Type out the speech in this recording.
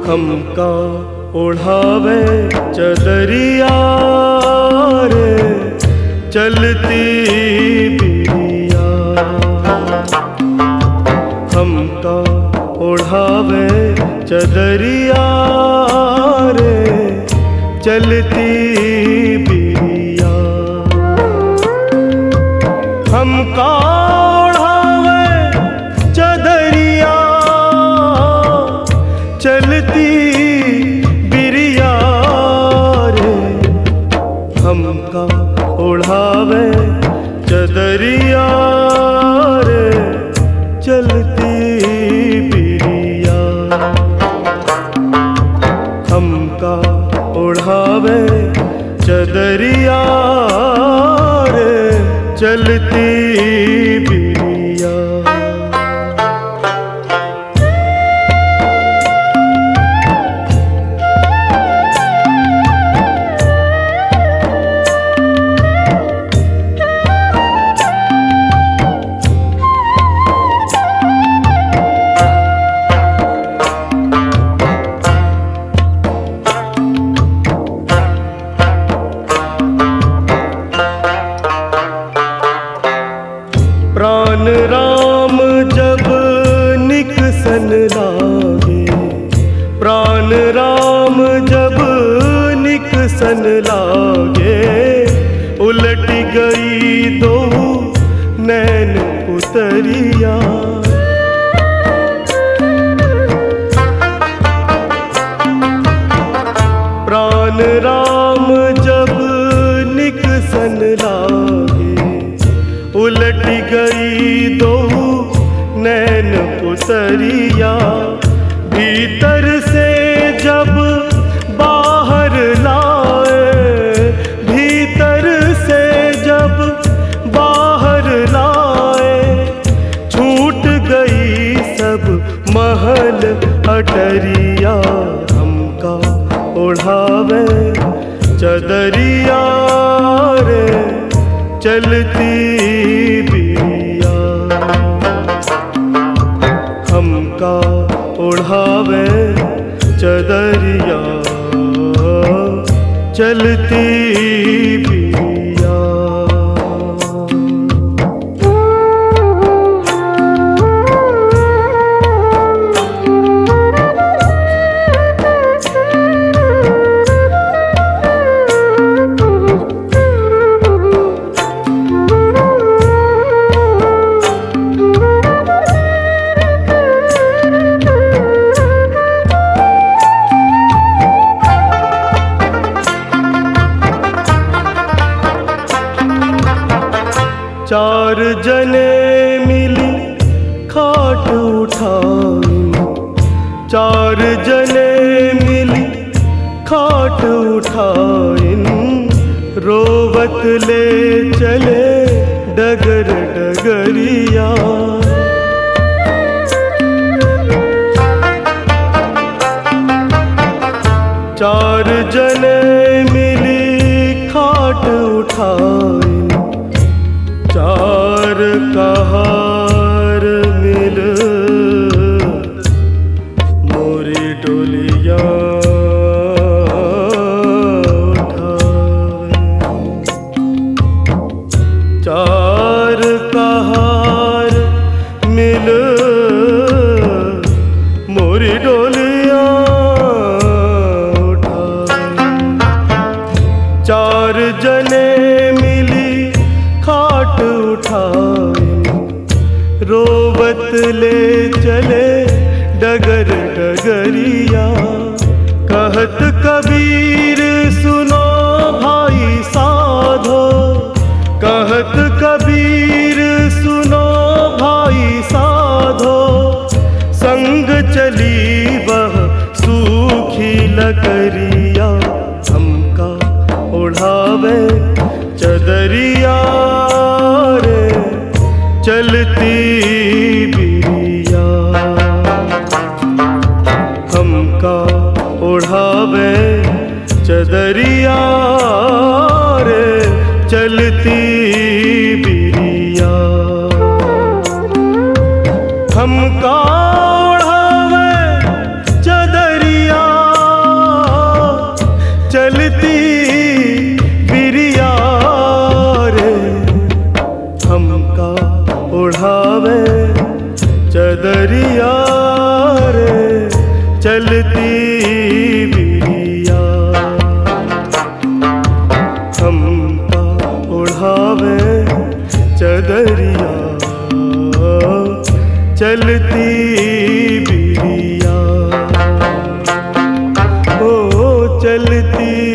हमका ओढ़ावे चदरिया रे चलती बिरिया। हमका ओढ़ावे चदरिया रे चलती बिरिया। हमका ओढ़ावे चदरिया चलती बिरिया रे। हमका ओढ़ावे चदरिया रे चलती बिरिया। हमका ओढ़ावे चदरिया रे चलती बिरिया। प्राण राम जब निकसन लागे, प्राण राम जब निकसन लागे, उलट गई दो नैन पुतरिया। प्राण राम जब निकसन लागे, उलट गई दो नैन पुतरिया। भीतर से जब बाहर लाए, भीतर से जब बाहर लाए, छूट गई सब महल अटरिया। हमका ओढ़ावे चदरिया रे चलती बिरिया। हमका ओढ़ावे चदरिया चलती बिरिया। चार जने मिली खाट उठाई, चार जने मिली खाट उठाई, रोवत ले चले डगर डगरिया। चार जने मिली खाट उठाई, चार कहार मिल मोरी डोलिया उठावे। चार कहार मिल मोरी डोलिया उठावे। चार जने मिली खाट उठाई, रोवत ले चले डगर डगरिया। कहत कबीर सुनो भाई साधो, कहत कबीर सुनो भाई साधो, संग चली वह सूखी लकड़िया। हमका ओढ़ावे चदरिया रे चलती बिरिया। हमका ओढ़ावे चदरिया रे चलती बिरिया। हमका ओढ़ावे चदरिया चदरिया रे चलती बिरिया। हमका उड़ावे चदरिया चलती बिरिया, ओ चलती